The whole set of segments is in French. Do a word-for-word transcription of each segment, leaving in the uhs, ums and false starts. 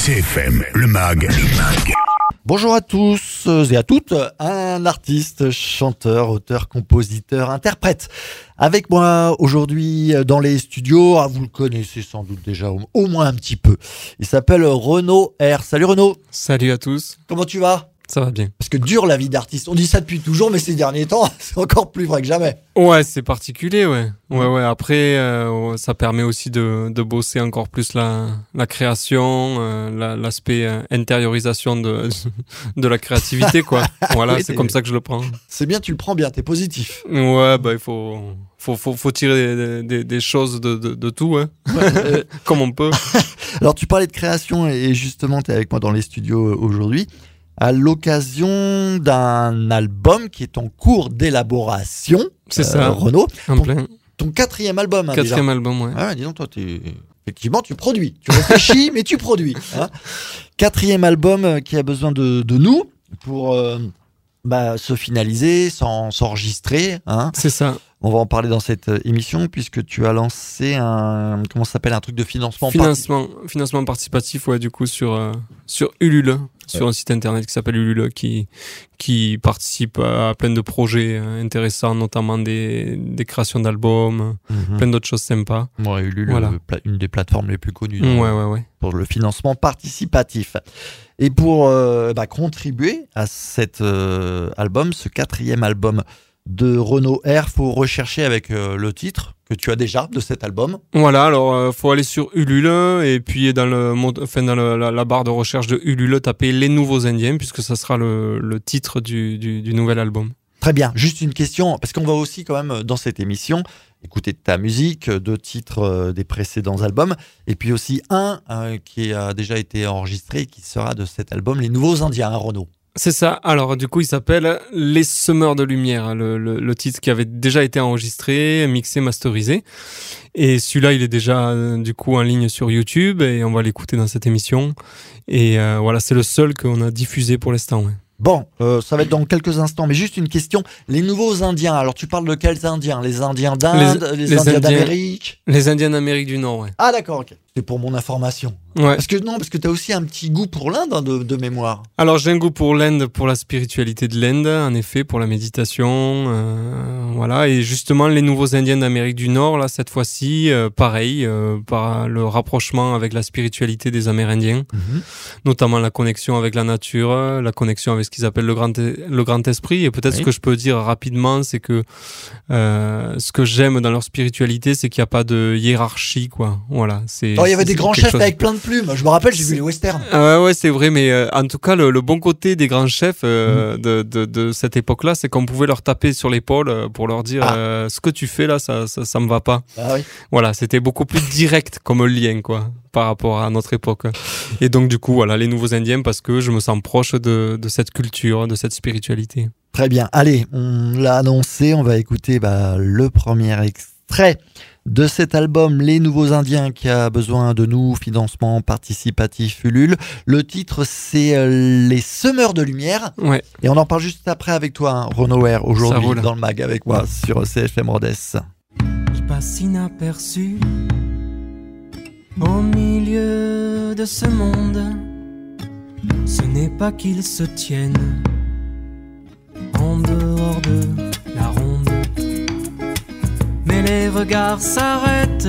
C F M, le mag, le mag. Bonjour à tous et à toutes, un artiste, chanteur, auteur, compositeur, interprète. Avec moi aujourd'hui dans les studios, ah, vous le connaissez sans doute déjà au, au moins un petit peu. Il s'appelle Renaud R. Salut Renaud. Salut à tous. Comment tu vas ? Ça va bien. Parce que dure la vie d'artiste. On dit ça depuis toujours, mais ces derniers temps, c'est encore plus vrai que jamais. Ouais, c'est particulier, ouais. Ouais, ouais. Après, euh, ça permet aussi de, de bosser encore plus la, la création, euh, la, l'aspect euh, intériorisation de, de la créativité, quoi. Voilà, oui, c'est comme ça que je le prends. C'est bien, tu le prends bien, t'es positif. Ouais, bah il faut, faut, faut, faut tirer des, des, des choses de, de, de tout, hein. Ouais. Comme on peut. Alors, tu parlais de création et justement, t'es avec moi dans les studios aujourd'hui. À l'occasion d'un album qui est en cours d'élaboration. C'est euh, ça, Renaud. En ton, plein. Ton quatrième album. Hein, quatrième déjà. album, ouais. Ah, dis donc, toi, t'es... effectivement, tu produis. Tu réfléchis, mais tu produis. Hein. Quatrième album qui a besoin de, de nous pour euh, bah, se finaliser, s'en, s'enregistrer. Hein. C'est ça. On va en parler dans cette émission puisque tu as lancé un, comment ça s'appelle, un truc de financement Financement, parti- financement participatif, ouais, du coup, sur, euh, sur Ulule. Sur ouais. un site internet qui s'appelle Ulule, qui, qui participe à plein de projets intéressants, notamment des, des créations d'albums, mm-hmm. plein d'autres choses sympas. Ouais, Ulule, voilà. Une des plateformes les plus connues ouais, ouais, ouais. pour le financement participatif. Et pour euh, bah, contribuer à cet euh, album, ce quatrième album de Renaud R, faut rechercher avec euh, le titre que tu as déjà de cet album. Voilà, alors euh, faut aller sur Ulule et puis dans le enfin dans le, la, la barre de recherche de Ulule taper Les Nouveaux Indiens puisque ça sera le, le titre du, du, du nouvel album. Très bien, juste une question parce qu'on va aussi quand même dans cette émission écouter ta musique, deux titres euh, des précédents albums et puis aussi un euh, qui a déjà été enregistré et qui sera de cet album Les Nouveaux Indiens, hein, Renaud. C'est ça. Alors, du coup, il s'appelle Les Semeurs de Lumière, le, le, le titre qui avait déjà été enregistré, mixé, masterisé. Et celui-là, il est déjà, du coup, en ligne sur YouTube et on va l'écouter dans cette émission. Et euh, voilà, c'est le seul qu'on a diffusé pour l'instant, ouais. Bon, euh, ça va être dans quelques instants, mais juste une question. Les Nouveaux Indiens, alors tu parles de quels Indiens ? Les Indiens d'Inde, les, les, les Indiens, Indiens d'Amérique ? Les Indiens d'Amérique du Nord, ouais. Ah d'accord, ok. C'est pour mon information. Ouais. Parce que non, parce que t'as aussi un petit goût pour l'Inde hein, de, de mémoire. Alors j'ai un goût pour l'Inde, pour la spiritualité de l'Inde, en effet, pour la méditation, euh, voilà. Et justement, les Nouveaux Indiens d'Amérique du Nord, là, cette fois-ci, euh, pareil, euh, par le rapprochement avec la spiritualité des Amérindiens, mm-hmm. notamment la connexion avec la nature, la connexion avec ce qu'ils appellent le grand, le grand esprit. Et peut-être oui. ce que je peux dire rapidement, c'est que euh, ce que j'aime dans leur spiritualité, c'est qu'il n'y a pas de hiérarchie, quoi. Voilà. C'est. Oh, il y avait des grands chefs chose... avec plein de plumes. Je me rappelle, j'ai vu les westerns. Ah ouais, c'est vrai, mais euh, en tout cas, le, le bon côté des grands chefs euh, mmh. de, de, de cette époque-là, c'est qu'on pouvait leur taper sur l'épaule euh, pour leur dire ah. euh, ce que tu fais là, ça, ça, ça me va pas. Ah oui. Voilà, c'était beaucoup plus direct comme lien, quoi, par rapport à notre époque. Et donc, du coup, voilà, les Nouveaux Indiens, parce que je me sens proche de, de cette culture, de cette spiritualité. Très bien. Allez, on l'a annoncé, on va écouter bah, le premier extrait de cet album Les Nouveaux Indiens qui a besoin de nous, financement participatif Ulule. Le titre c'est euh, Les Semeurs de Lumière. Ouais. Et on en parle juste après avec toi, hein, Renaud R, aujourd'hui dans le mag avec moi sur C F M Rhodes. Il passe inaperçu au milieu de ce monde. Ce n'est pas qu'ils se tiennent en dehors de la ronde. Mais les regards s'arrêtent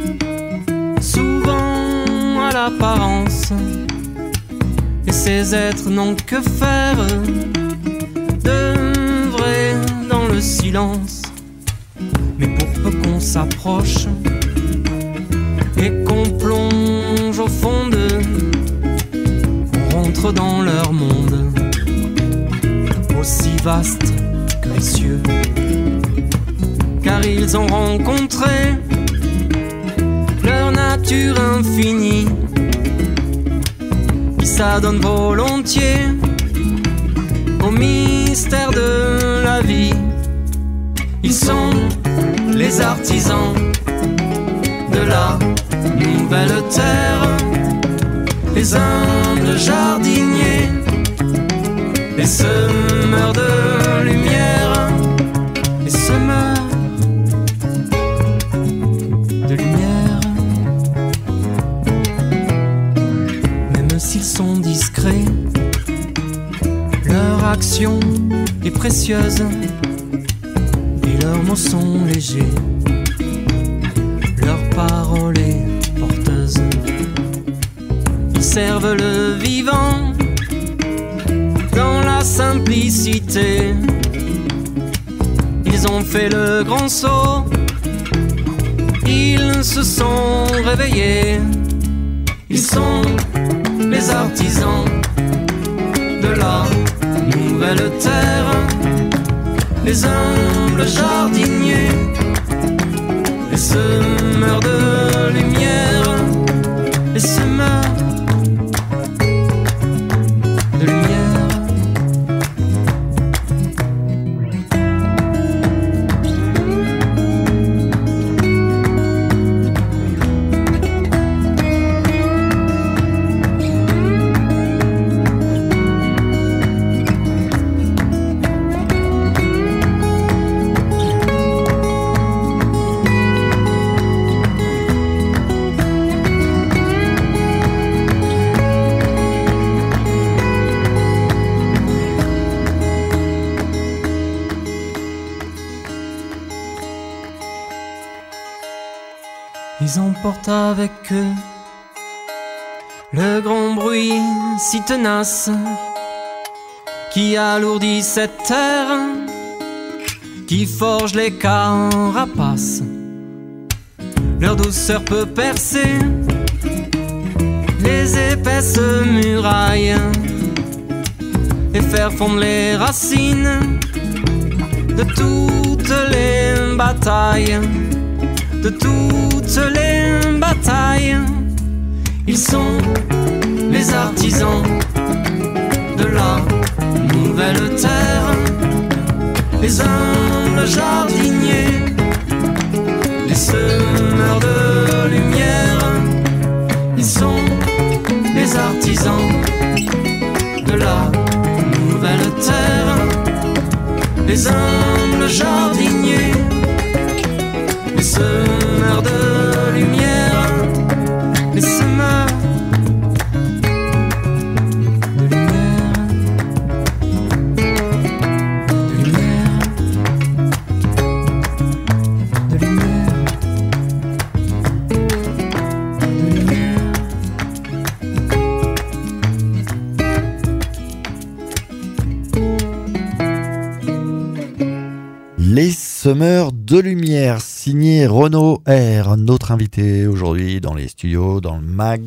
souvent à l'apparence. Et ces êtres n'ont que faire de vrai dans le silence. Mais pour peu qu'on s'approche et qu'on plonge au fond d'eux, on rentre dans leur monde aussi vaste que les cieux. Car ils ont rencontré leur nature infinie qui s'adonne volontiers au mystère de la vie. Ils sont les artisans de la nouvelle terre, les humbles jardiniers, les semeurs de lumière, les semeurs s'ils sont discrets, leur action est précieuse et leurs mots sont légers, leur parole est porteuse. Ils servent le vivant dans la simplicité. Ils ont fait le grand saut, ils se sont réveillés. Ils sont les artisans de la nouvelle terre, les humbles jardiniers, les semeurs de lumière, les semeurs de lumière. Ils emportent avec eux le grand bruit si tenace qui alourdit cette terre, qui forge les carapaces. Leur douceur peut percer les épaisses murailles et faire fondre les racines de toutes les batailles, de toutes les batailles. Ils sont les artisans de la nouvelle terre, les humbles jardiniers, les semeurs de lumière. Ils sont les artisans de la nouvelle terre, les humbles jardiniers, les semeurs de lumière, les semeurs de lumière, de lumière, de lumière, de lumière. Les semeurs de lumière, signé Renaud R, notre invité aujourd'hui dans les studios, dans le mag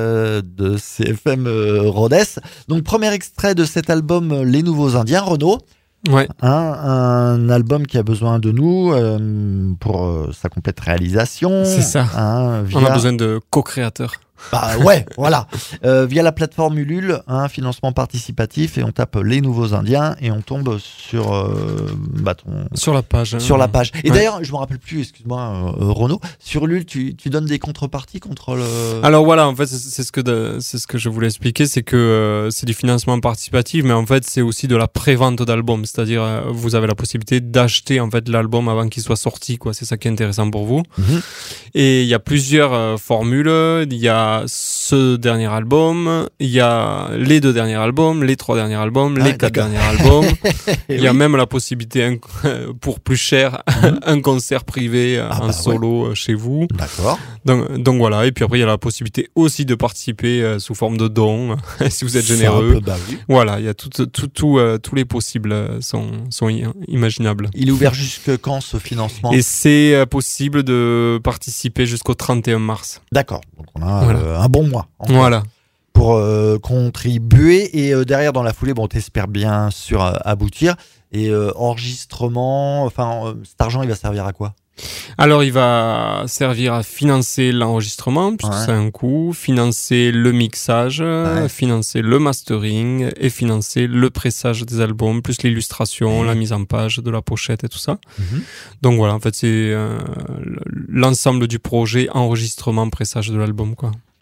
de C F M Rodez. Donc, premier extrait de cet album, Les Nouveaux Indiens, Renaud. Ouais. Hein, un album qui a besoin de nous euh, pour euh, sa complète réalisation. C'est ça. Hein, via... On a besoin de co-créateurs. Bah ouais, voilà. Euh, via la plateforme Ulule, un hein, financement participatif, et on tape Les Nouveaux Indiens et on tombe sur euh, bah, ton... sur la page. Hein. Sur la page. Et ouais. D'ailleurs, je me rappelle plus, excuse-moi, euh, Renaud, sur Ulule, tu, tu donnes des contreparties contre le. Alors voilà, en fait, c'est, c'est ce que de, c'est ce que je voulais expliquer, c'est que euh, c'est du financement participatif, mais en fait, c'est aussi de la pré-vente d'albums, c'est-à-dire euh, vous avez la possibilité d'acheter en fait l'album avant qu'il soit sorti, quoi. C'est ça qui est intéressant pour vous. Mm-hmm. Et il y a plusieurs euh, formules. Il y a ce dernier album, il y a les deux derniers albums, les trois derniers albums, ah, les quatre derniers albums. Il y a oui. même la possibilité, pour plus cher, mmh. un concert privé ah, en bah, solo ouais. chez vous. D'accord. Donc, donc voilà, et puis après il y a la possibilité aussi de participer euh, sous forme de dons, si vous êtes généreux. Simple, bah oui. Voilà, il y a tout, tout, tout, euh, tous les possibles sont, sont imaginables. Il est ouvert jusque quand ce financement ? Et c'est euh, possible de participer jusqu'au trente et un mars. D'accord, donc on a voilà. euh, un bon mois. Voilà. Pour euh, contribuer, et euh, derrière dans la foulée, bon, t'espères bien sûr euh, aboutir, et euh, enregistrement, enfin euh, cet argent il va servir à quoi ? Alors, il va servir à financer l'enregistrement, puisque ouais. c'est un coût, financer le mixage, ouais. financer le mastering et financer le pressage des albums, plus l'illustration, mmh. la mise en page de la pochette et tout ça. Mmh. Donc voilà, en fait, c'est euh, l'ensemble du projet enregistrement, pressage de l'album, quoi.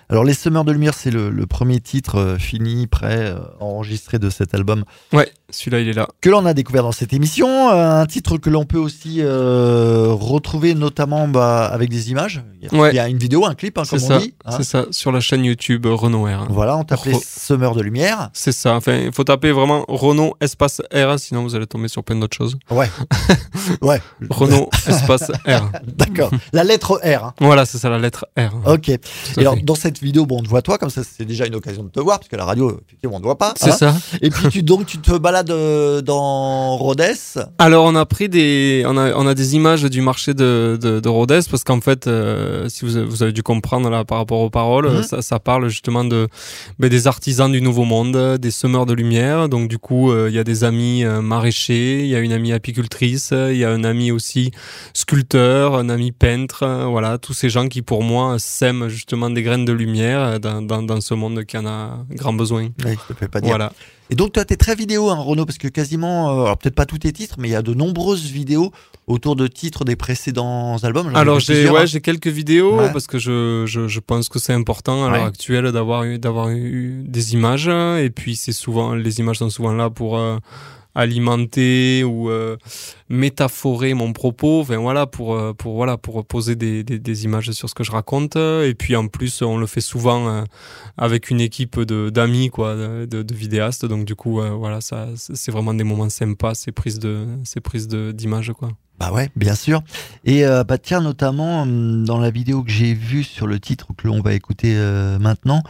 Alors Les Semeurs de Lumière, c'est le, le premier titre euh, fini, prêt, euh, enregistré de cet album. Ouais, celui-là, il est là. Que l'on a découvert dans cette émission, euh, un titre que l'on peut aussi euh, retrouver notamment bah, avec des images. Il y a, Ouais. il y a une vidéo, un clip, hein, C'est comme ça, on dit. hein. c'est ça, sur la chaîne YouTube euh, Renaud R. Voilà, on t'appelait Re- Semeurs de Lumière. C'est ça, enfin, il faut taper vraiment Renaud espace R, sinon vous allez tomber sur plein d'autres choses. Ouais. ouais. Renaud espace R. D'accord. La lettre R. hein. Voilà, c'est ça, la lettre R. Ok. Tout à Et alors, fait. dans cette vidéo, bon, on te voit toi, comme ça, c'est déjà une occasion de te voir, parce que la radio, effectivement, on ne te voit pas. C'est hein. ça. Et puis, tu, donc, tu te balades euh, dans Rhodes. Alors on a pris des, on a, on a des images du marché de, de, de Rhodes parce qu'en fait, euh, si vous, vous avez dû comprendre là par rapport aux paroles, Mhm. ça, ça parle justement de ben, des artisans du Nouveau Monde, des semeurs de lumière. Donc du coup, euh, il y a des amis euh, maraîchers, il y a une amie apicultrice, il y a un ami aussi sculpteur, un ami peintre. euh, voilà, tous ces gens qui pour moi sèment justement des graines de lumière euh, dans, dans, dans ce monde qui en a grand besoin. Oui, je te fais pas dire. Voilà. Et donc, toi, t'es très vidéo, hein, Renaud, parce que quasiment, euh, alors peut-être pas tous tes titres, mais il y a de nombreuses vidéos autour de titres des précédents albums. J'en ai Alors vu j'ai plusieurs, ouais hein. j'ai quelques vidéos Ouais. parce que je, je je pense que c'est important à Ouais. l'heure actuelle d'avoir eu d'avoir eu des images et puis c'est souvent les images sont souvent là pour euh, alimenter ou euh, métaphorer mon propos, enfin voilà pour euh, pour voilà pour poser des, des des images sur ce que je raconte et puis en plus on le fait souvent euh, avec une équipe de d'amis quoi de, de, de vidéastes donc du coup euh, voilà ça c'est vraiment des moments sympas ces prises de ces prises de d'images quoi. Bah ouais, bien sûr. Et euh, bah tiens, notamment hum, dans la vidéo que j'ai vue sur le titre que l'on va écouter euh, maintenant,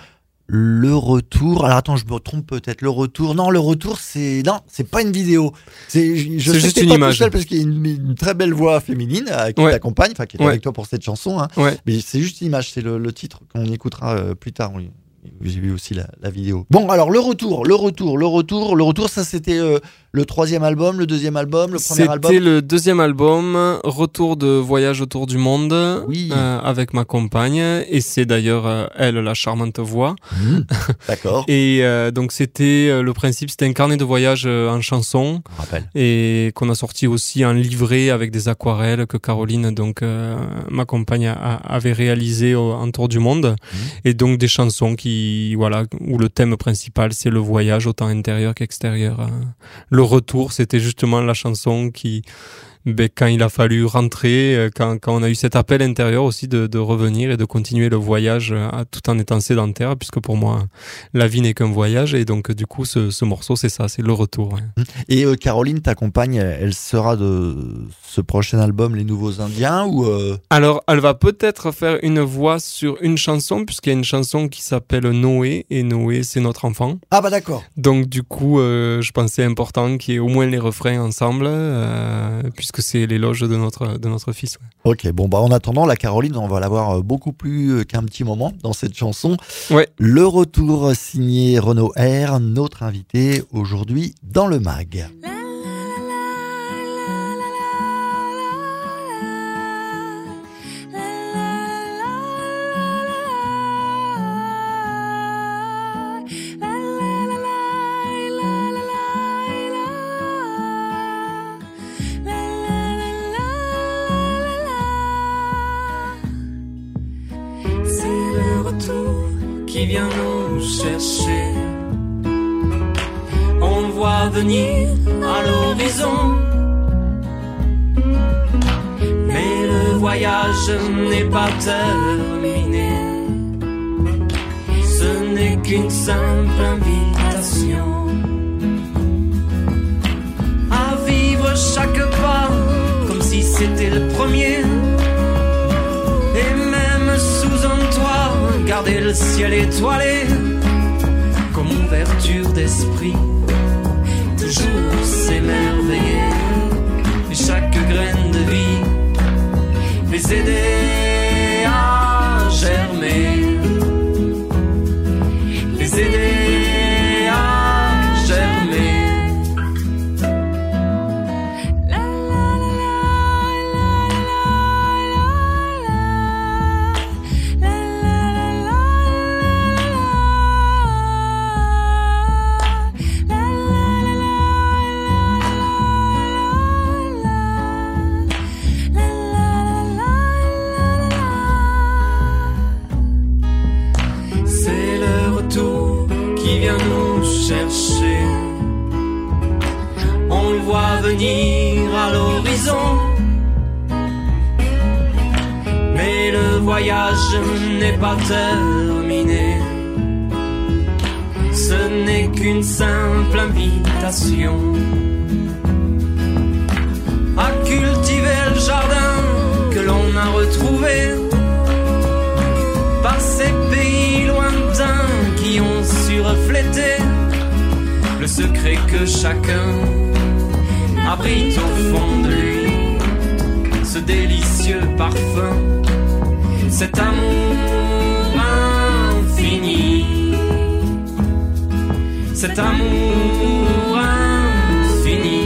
le retour. Alors attends, je me trompe peut-être. Le retour. Non, le retour, c'est non, c'est pas une vidéo. C'est je je C'est sais juste que t'es une pas image. tout seul parce qu'il y a une, une très belle voix féminine euh, qui Ouais. t'accompagne, enfin qui est Ouais. avec toi pour cette chanson. Hein. Ouais. Mais c'est juste une image, c'est le, le titre qu'on écoutera euh, plus tard. Oui. J'ai vu aussi la, la vidéo. Bon, alors le retour, le retour, le retour, le retour, ça c'était euh, le troisième album, le deuxième album, le premier album. C'était le deuxième album, Retour de voyage autour du monde, Oui. euh, avec ma compagne, et c'est d'ailleurs euh, elle la charmante voix. Mmh. D'accord. Et euh, donc c'était euh, le principe, c'était un carnet de voyage euh, en chanson Je me rappelle. et qu'on a sorti aussi en livret avec des aquarelles que Caroline, donc euh, ma compagne, a- avait réalisé au- en tour du monde, Mmh. et donc des chansons qui voilà où le thème principal c'est le voyage autant intérieur qu'extérieur. euh. Le retour, c'était justement la chanson qui, ben, quand il a fallu rentrer, euh, quand, quand on a eu cet appel intérieur aussi de, de revenir et de continuer le voyage euh, tout en étant sédentaire, puisque pour moi, la vie n'est qu'un voyage. Et donc, du coup, ce, ce morceau, c'est ça, c'est le retour. Ouais. Et euh, Caroline, ta compagne, elle sera de ce prochain album, Les Nouveaux Indiens, ou euh... Alors, elle va peut-être faire une voix sur une chanson, puisqu'il y a une chanson qui s'appelle Noé, et Noé, c'est notre enfant. Ah bah d'accord. Donc, du coup, euh, je pensais important qu'il y ait au moins les refrains ensemble, euh, puisque c'est l'éloge de notre, de notre fils. Ouais. Ok, bon bah en attendant, la Caroline, on va la voir euh, beaucoup plus euh, qu'un petit moment dans cette chanson. Ouais. Le retour signé Renaud R, notre invité aujourd'hui dans le mag. Qui vient nous chercher. On le voit venir à l'horizon, mais le voyage n'est pas terminé. Ce n'est qu'une simple invitation à vivre chaque pas comme si c'était le premier. Et même sous un toit, garder le ciel étoilé comme ouverture d'esprit, toujours s'émerveiller de chaque graine de vie, les aider à germer, les aider à germer. chercher. On le voit venir à l'horizon, mais le voyage n'est pas terminé. Ce n'est qu'une simple invitation à cultiver le jardin que l'on a retrouvé par ces pays lointains qui ont su refléter le secret que chacun abrite au fond de lui, ce délicieux parfum, cet amour infini, cet amour infini.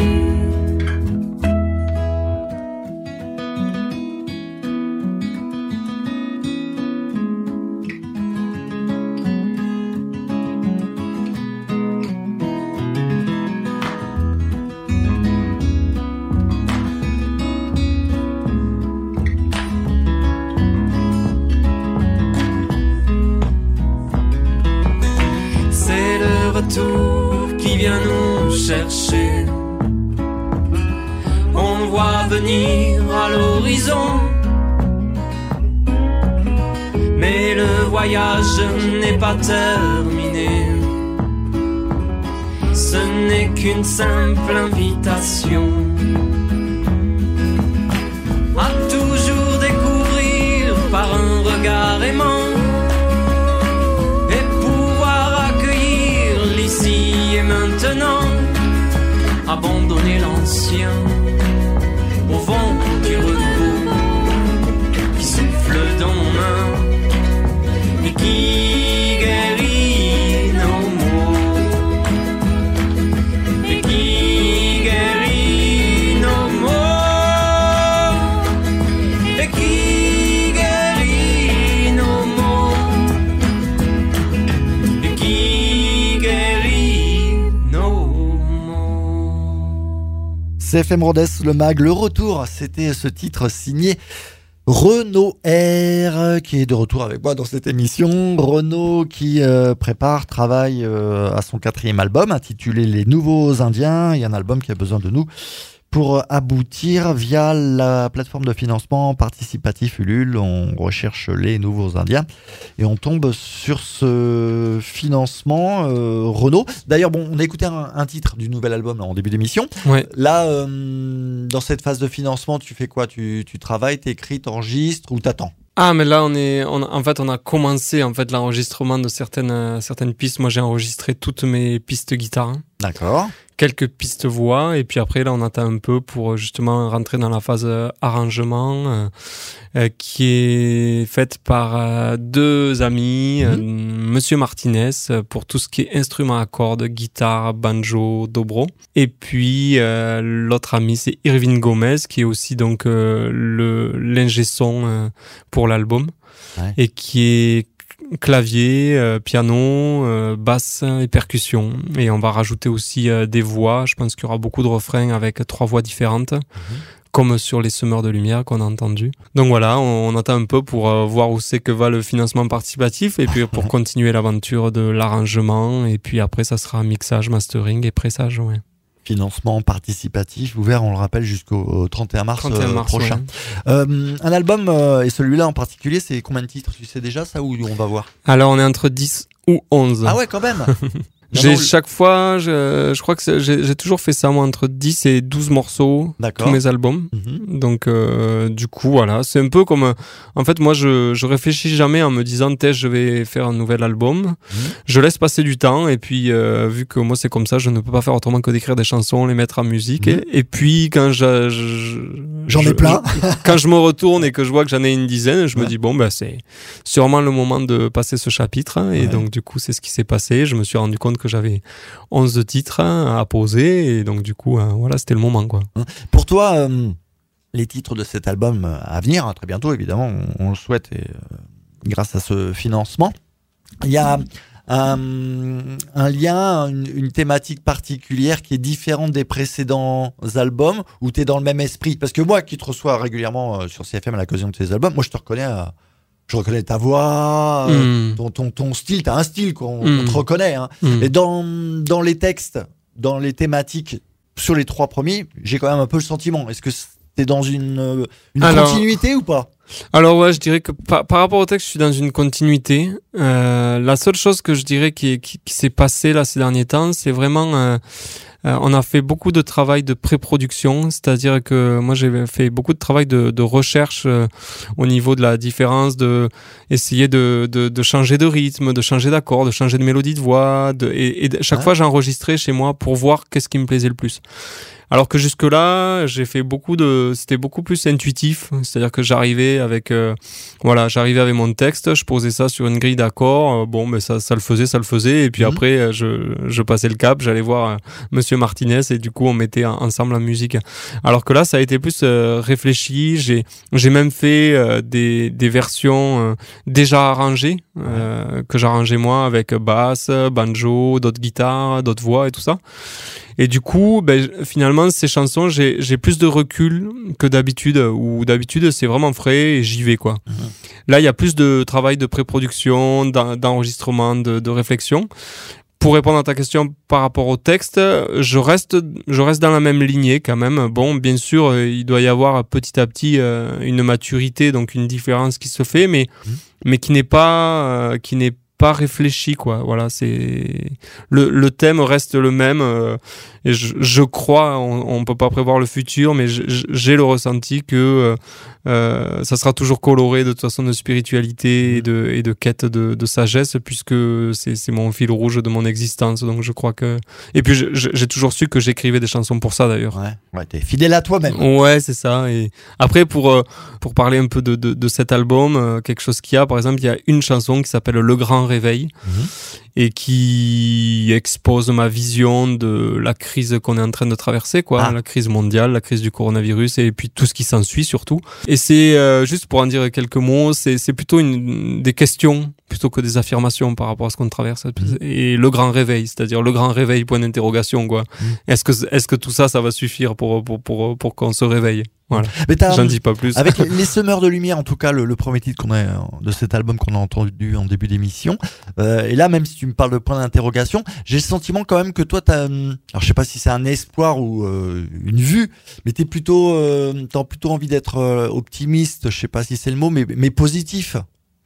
Qui vient nous chercher. On le voit venir à l'horizon, mais le voyage n'est pas terminé. Ce n'est qu'une simple invitation à toujours découvrir par un regard aimant, ici et maintenant, abandonner l'ancien au vent du repos qui souffle dans nos mains et qui guérit nos maux, et qui guérit nos maux, et qui guérit nos maux, et qui C F M Rodez, le mag, le retour, c'était ce titre signé Renaud R, qui est de retour avec moi dans cette émission. Renaud qui euh, prépare, travaille euh, à son quatrième album intitulé Les Nouveaux Indiens. Il y a un album qui a besoin de nous pour aboutir via la plateforme de financement participatif Ulule. On recherche les Nouveaux Indiens et on tombe sur ce financement euh, Renaud. D'ailleurs, bon, on a écouté un, un titre du nouvel album là, en début d'émission. Ouais. Là, euh, dans cette phase de financement, tu fais quoi ? Tu, tu travailles, t'écris, t'enregistres ou t'attends ? Ah, mais là, on est, on, en fait, on a commencé en fait l'enregistrement de certaines, euh, certaines pistes. Moi, j'ai enregistré toutes mes pistes guitare. Hein. D'accord. Quelques pistes voix, et puis après, là, on attend un peu pour justement rentrer dans la phase euh, arrangement, euh, euh, qui est faite par euh, deux amis, mmh. euh, Monsieur Martinez, pour tout ce qui est instruments à cordes, guitare, banjo, dobro. Et puis, euh, l'autre ami, c'est Irvine Gomez, qui est aussi donc euh, le, l'ingé son euh, pour l'album, ouais. Et qui est clavier, euh, piano, euh, basse et percussion. Et on va rajouter aussi euh, des voix. Je pense qu'il y aura beaucoup de refrains avec trois voix différentes, mmh. comme sur les Semeurs de Lumière qu'on a entendu. Donc voilà, on, on attend un peu pour euh, voir où c'est que va le financement participatif et puis pour continuer l'aventure de l'arrangement. Et puis après, ça sera mixage, mastering et pressage, ouais. Financement participatif ouvert, on le rappelle, jusqu'au trente et un mars, trente et un mars prochain. Ouais. Euh, un album, euh, et celui-là en particulier, c'est combien de titres ? Tu sais déjà ça ou on va voir ? Alors on est entre dix ou onze. Ah ouais, quand même. J'ai chaque fois, je, je crois que j'ai, j'ai toujours fait ça, moi, entre dix et douze morceaux, D'accord. tous mes albums. Mm-hmm. Donc, euh, du coup, voilà, c'est un peu comme... En fait, moi, je, je réfléchis jamais en me disant, t'es, je vais faire un nouvel album. Mm-hmm. Je laisse passer du temps, et puis, euh, vu que moi, c'est comme ça, je ne peux pas faire autrement que d'écrire des chansons, les mettre en musique. Mm-hmm. Et, et puis, quand je... je J'en je, ai plein. je, quand je me retourne et que je vois que j'en ai une dizaine, je ouais. me dis, bon, ben, c'est sûrement le moment de passer ce chapitre. Hein, et ouais. donc, du coup, c'est ce qui s'est passé. Je me suis rendu compte que j'avais onze titres hein, à poser et donc du coup hein, voilà, c'était le moment quoi. Pour toi euh, les titres de cet album à venir hein, très bientôt évidemment on, on le souhaite et, euh, grâce à ce financement il y a un, un lien une, une thématique particulière qui est différente des précédents albums où tu es dans le même esprit parce que moi qui te reçois régulièrement euh, sur C F M à l'occasion de tes albums moi je te reconnais à Je reconnais ta voix, euh, Mm. ton, ton, ton style, t'as un style qu'on Mm. on te reconnaît. Hein. Mm. Et dans, dans les textes, dans les thématiques, sur les trois premiers, j'ai quand même un peu le sentiment. Est-ce que t'es dans une, euh, une Alors- continuité ou pas? Alors ouais, je dirais que par, par rapport au texte, je suis dans une continuité. Euh, la seule chose que je dirais qui, qui, qui s'est passée là ces derniers temps, c'est vraiment... Euh, euh, on a fait beaucoup de travail de pré-production, c'est-à-dire que moi j'ai fait beaucoup de travail de, de recherche euh, au niveau de la différence, de essayer de, de, de changer de rythme, de changer d'accord, de changer de mélodie de voix, de, et, et de- chaque Ouais. fois j'enregistrais chez moi pour voir qu'est-ce qui me plaisait le plus. Alors que jusque-là, j'ai fait beaucoup de, c'était beaucoup plus intuitif, c'est-à-dire que j'arrivais avec, euh, voilà, j'arrivais avec mon texte, je posais ça sur une grille d'accords, euh, bon, mais ça, ça le faisait, ça le faisait, et puis Mhm. après, euh, je, je passais le cap, j'allais voir euh, Monsieur Martinez, et du coup, on mettait en- ensemble la musique. Alors que là, ça a été plus euh, réfléchi. J'ai, j'ai même fait euh, des, des versions euh, déjà arrangées euh, que j'arrangeais moi avec basse, banjo, d'autres guitares, d'autres voix et tout ça. Et du coup, ben, finalement, ces chansons, j'ai, j'ai plus de recul que d'habitude, où d'habitude, c'est vraiment frais et j'y vais, quoi. Mhm. Là, il y a plus de travail de pré-production, d'en- d'enregistrement, de, de réflexion. Pour répondre à ta question par rapport au texte, je reste, je reste dans la même lignée quand même. Bon, bien sûr, euh, il doit y avoir petit à petit euh, une maturité, donc une différence qui se fait, mais, Mhm. mais qui n'est pas, euh, qui n'est pas réfléchi, quoi. Voilà, c'est le, le thème reste le même. euh, et je, je crois, on, on peut pas prévoir le futur, mais je- je- j'ai le ressenti que euh, euh, ça sera toujours coloré de toute façon de spiritualité et de, et de quête de, de sagesse, puisque c'est, c'est mon fil rouge de mon existence. Donc je crois que. Et puis je- je- j'ai toujours su que j'écrivais des chansons pour ça d'ailleurs. Ouais, ouais, t'es fidèle à toi-même. Ouais, c'est ça. Et après, pour, euh, pour parler un peu de, de, de cet album, euh, quelque chose qu'il y a, par exemple, il y a une chanson qui s'appelle Le Grand Réveil Mhm. et qui expose ma vision de la crise qu'on est en train de traverser, quoi. Ah. La crise mondiale, la crise du coronavirus et puis tout ce qui s'ensuit surtout. Et c'est, euh, juste pour en dire quelques mots, c'est, c'est plutôt une, des questions plutôt que des affirmations par rapport à ce qu'on traverse. Mhm. Et le grand réveil, c'est-à-dire le grand réveil, point d'interrogation, quoi. Mhm. Est-ce que, est-ce que tout ça, ça va suffire pour, pour, pour, pour qu'on se réveille? Voilà. Mais t'as, J'en dis pas plus. avec les, les Semeurs de Lumière, en tout cas, le, le premier titre qu'on a, euh, de cet album qu'on a entendu en début d'émission. Euh, et là, même si tu me parles de point d'interrogation, j'ai le sentiment quand même que toi, t'as, hum, alors je sais pas si c'est un espoir ou euh, une vue, mais t'es plutôt, euh, t'as plutôt envie d'être euh, optimiste, je sais pas si c'est le mot, mais, mais positif.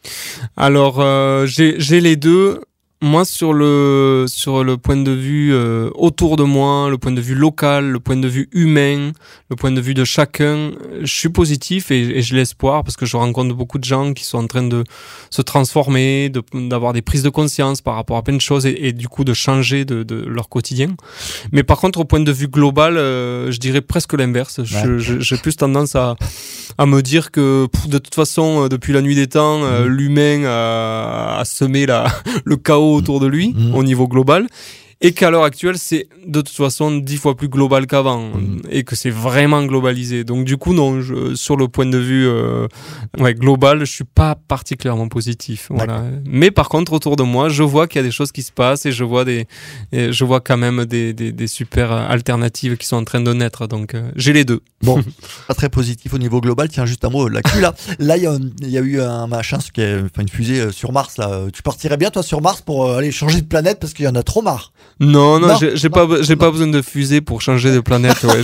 Alors, euh, j'ai, j'ai les deux. Moi, sur le, sur le point de vue euh, autour de moi, le point de vue local, le point de vue humain, le point de vue de chacun, je suis positif et, et j'ai l'espoir parce que je rencontre beaucoup de gens qui sont en train de se transformer, de, d'avoir des prises de conscience par rapport à plein de choses et, et du coup de changer de, de leur quotidien. Mais par contre, au point de vue global, euh, je dirais presque l'inverse. Je, Ouais. je, j'ai plus tendance à, à me dire que pff, de toute façon, euh, depuis la nuit des temps, euh, Mmh. l'humain a, a semé la, le chaos autour de lui Mmh. au niveau global et qu'à l'heure actuelle c'est de toute façon dix fois plus global qu'avant Mmh. et que c'est vraiment globalisé. Donc du coup non, je, sur le point de vue euh, ouais, global, je suis pas particulièrement positif. Voilà. Mais par contre autour de moi, je vois qu'il y a des choses qui se passent et je vois des, et je vois quand même des, des, des super alternatives qui sont en train de naître. Donc euh, j'ai les deux. Bon, pas très positif au niveau global. Tiens, juste un mot là-dessus. Là, là, il y, a- il y a eu un machin, ce qui est, enfin, une fusée euh, sur Mars. Là, tu partirais bien toi sur Mars pour euh, aller changer de planète parce qu'il y en a trop marre. Non, non, Non, j'ai, j'ai non, pas, j'ai non. pas besoin de fusée pour changer de planète. Ouais,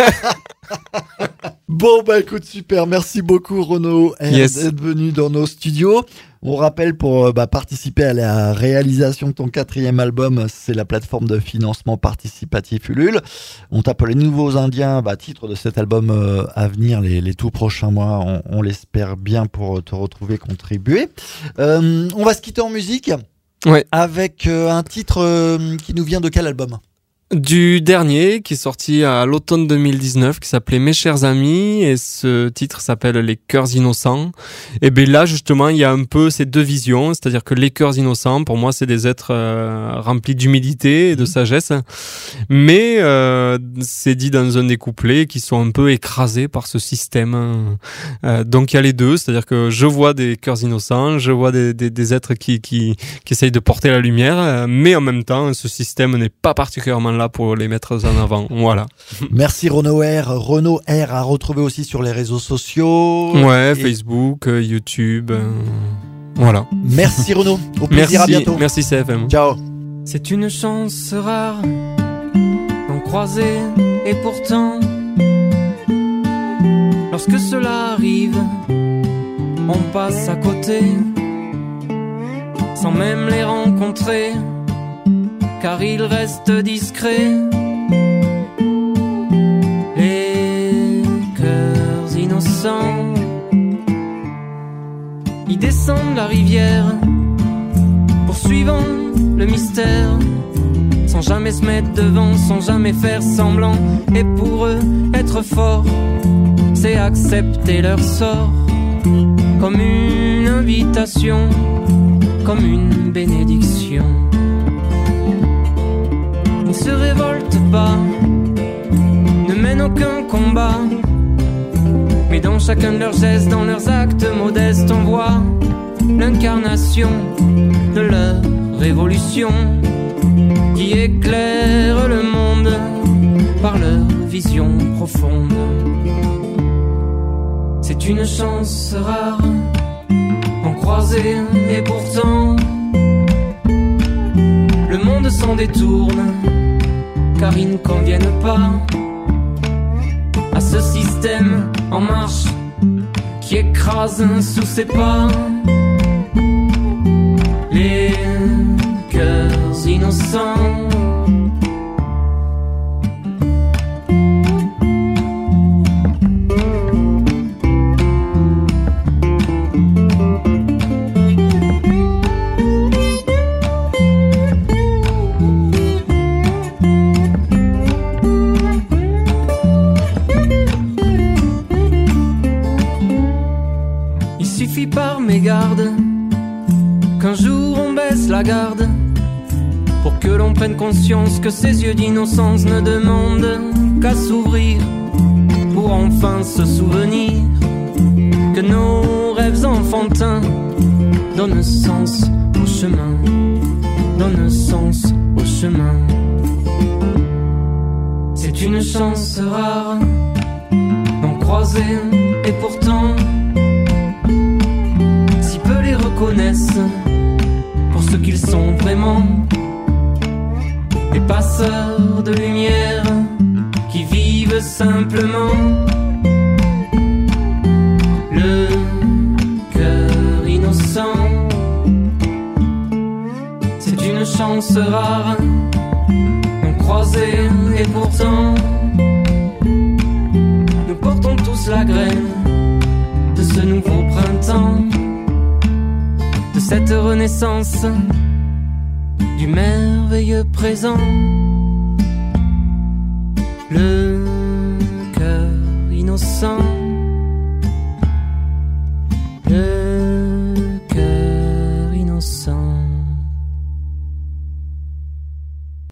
j'ai- Bon, bah écoute, super. Merci beaucoup, Renaud, R, Yes. d'être venu dans nos studios. On rappelle pour euh, bah, participer à la réalisation de ton quatrième album, c'est la plateforme de financement participatif Ulule. On tape les nouveaux Indiens, bah, titre de cet album euh, à venir les, les tout prochains mois. On, on l'espère bien pour te retrouver, contribuer. Euh, on va se quitter en musique. Ouais. Avec euh, un titre euh, qui nous vient de quel album ? Du dernier qui est sorti à l'automne deux mille dix-neuf qui s'appelait Mes chers amis et ce titre s'appelle Les cœurs innocents. Et bien là justement il y a un peu ces deux visions, c'est-à-dire que les cœurs innocents pour moi c'est des êtres euh, remplis d'humilité et de sagesse, mais euh, c'est dit dans un des couplets qui sont un peu écrasés par ce système. Euh, donc il y a les deux, c'est-à-dire que je vois des cœurs innocents, je vois des, des, des êtres qui, qui, qui essayent de porter la lumière, euh, mais en même temps ce système n'est pas particulièrement là pour les mettre en avant. Voilà. Merci Renaud R. Renaud R à retrouver aussi sur les réseaux sociaux. Ouais, Et... Facebook, euh, YouTube. Euh, voilà. Merci Renaud. Au plaisir, merci, à bientôt. Merci C F M. Ciao. C'est une chance rare d'en croiser et pourtant, lorsque cela arrive, on passe à côté, sans même les rencontrer, car ils restent discrets. Les cœurs innocents, ils descendent la rivière, poursuivant le mystère, sans jamais se mettre devant, sans jamais faire semblant. Et pour eux, être fort, c'est accepter leur sort, comme une invitation, comme une bénédiction. Ils ne se révoltent pas, ne mènent aucun combat, mais dans chacun de leurs gestes, dans leurs actes modestes, on voit l'incarnation de leur révolution, qui éclaire le monde par leur vision profonde. C'est une chance rare en croiser, et pourtant le monde s'en détourne, car ils ne conviennent pas à ce système en marche qui écrase sous ses pas les cœurs innocents. Il suffit par mégarde qu'un jour on baisse la garde, pour que l'on prenne conscience que ces yeux d'innocence ne demandent qu'à s'ouvrir, pour enfin se souvenir que nos rêves enfantins donnent sens au chemin, donnent sens au chemin. C'est une chance rare d'en croiser, et pourtant si peu les reconnaissent pour ce qu'ils sont vraiment, des passeurs de lumière qui vivent simplement. Le cœur innocent, c'est une chance rare d'en croiser, et pourtant nous portons tous la graine de ce nouveau printemps, de cette renaissance du merveilleux présent. Le cœur innocent.